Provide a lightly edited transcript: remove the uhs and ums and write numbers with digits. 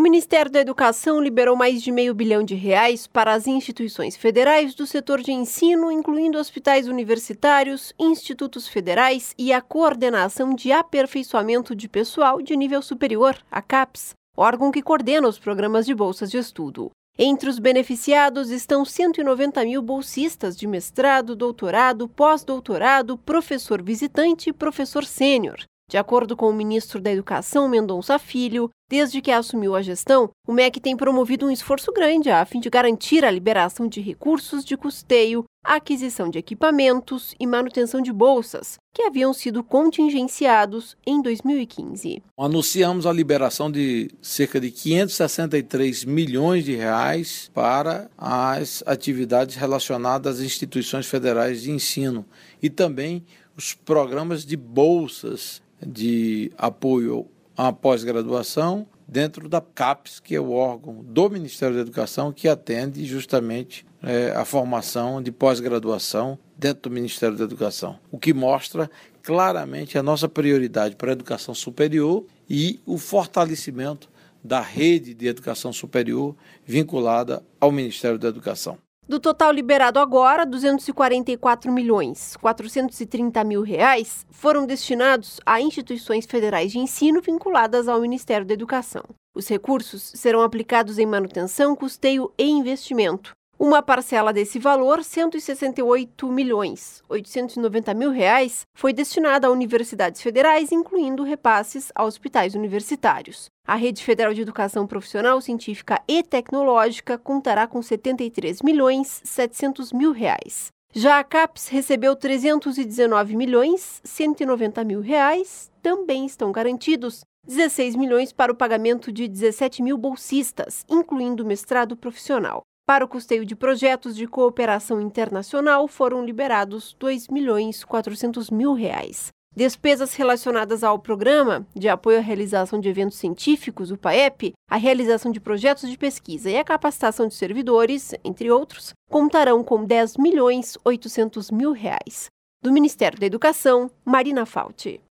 Ministério da Educação liberou mais de R$500 bilhão para as instituições federais do setor de ensino, incluindo hospitais universitários, institutos federais e a Coordenação de Aperfeiçoamento de Pessoal de Nível Superior, a CAPES, órgão que coordena os programas de bolsas de estudo. Entre os beneficiados estão 190 mil bolsistas de mestrado, doutorado, pós-doutorado, professor visitante e professor sênior. De acordo com o ministro da Educação, Mendonça Filho, desde que assumiu a gestão, o MEC tem promovido um esforço grande a fim de garantir a liberação de recursos de custeio, aquisição de equipamentos e manutenção de bolsas, que haviam sido contingenciados em 2015. Anunciamos a liberação de cerca de R$563 milhões para as atividades relacionadas às instituições federais de ensino e também os programas de bolsas de apoio à pós-graduação dentro da CAPES, que é o órgão do Ministério da Educação que atende justamente a formação de pós-graduação dentro do Ministério da Educação, o que mostra claramente a nossa prioridade para a educação superior e o fortalecimento da rede de educação superior vinculada ao Ministério da Educação. Do total liberado agora, R$244.430.000 foram destinados a instituições federais de ensino vinculadas ao Ministério da Educação. Os recursos serão aplicados em manutenção, custeio e investimento. Uma parcela desse valor, R$168.890.000, foi destinada a universidades federais, incluindo repasses a hospitais universitários. A Rede Federal de Educação Profissional, Científica e Tecnológica contará com R$73.700.000. Já a CAPES recebeu R$319.190.000, também estão garantidos R$16 milhões para o pagamento de 17 mil bolsistas, incluindo mestrado profissional. Para o custeio de projetos de cooperação internacional, foram liberados R$2.400.000. Despesas relacionadas ao programa de apoio à realização de eventos científicos, o PAEP, a realização de projetos de pesquisa e a capacitação de servidores, entre outros, contarão com R$10.800.000. Do Ministério da Educação, Marina Fauti.